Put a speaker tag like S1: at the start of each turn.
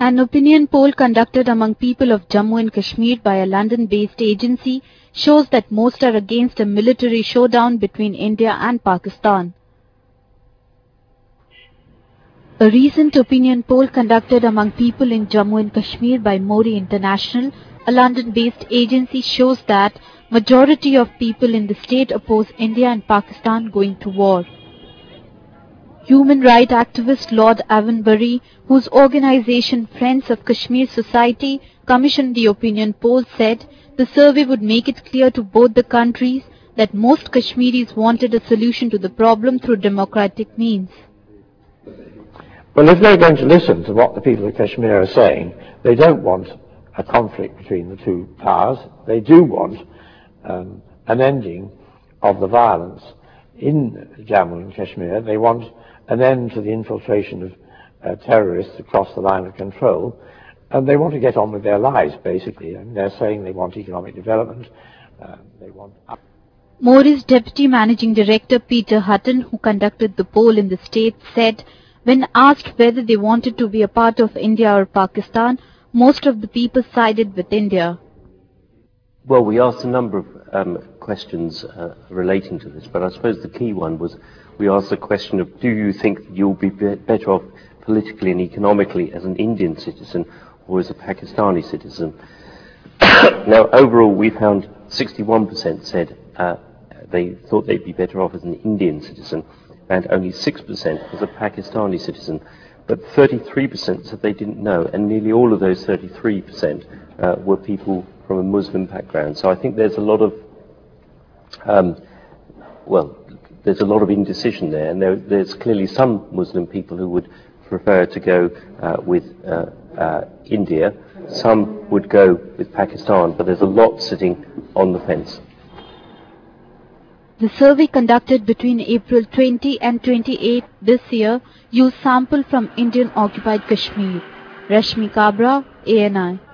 S1: An opinion poll conducted among people of Jammu and Kashmir by a London-based agency shows that most are against a military showdown between India and Pakistan. A recent opinion poll conducted among people in Jammu and Kashmir by Mori International, a London-based agency, shows that majority of people in the state oppose India and Pakistan going to war. Human rights activist Lord Avonbury, whose organization Friends of Kashmir Society commissioned the opinion poll, said the survey would make it clear to both the countries that most Kashmiris wanted a solution to the problem through democratic means.
S2: Well, if they're going to listen to what the people of Kashmir are saying, they don't want a conflict between the two powers. They do want an ending of the violence in Jammu and Kashmir. They want an end to the infiltration of terrorists across the line of control, and they want to get on with their lives, basically. And they're saying they want economic development, they want...
S1: Mori's Deputy Managing Director Peter Hutton, who conducted the poll in the state, said when asked whether they wanted to be a part of India or Pakistan, most of the people sided with India.
S3: Well, we asked a number of questions relating to this, but I suppose the key one was we asked the question of, do you think that you'll be better off politically and economically as an Indian citizen or as a Pakistani citizen? Now, overall, we found 61% said they thought they'd be better off as an Indian citizen, and only 6% as a Pakistani citizen. But 33% said they didn't know, and nearly all of those 33% were people from a Muslim background. So I think there's a lot of, there's a lot of indecision there, and there's clearly some Muslim people who would prefer to go with India. Some would go with Pakistan, but there's a lot sitting on the fence.
S1: The survey conducted between April 20 and 28 this year used sample from Indian-occupied Kashmir. Rashmi Kabra, ANI.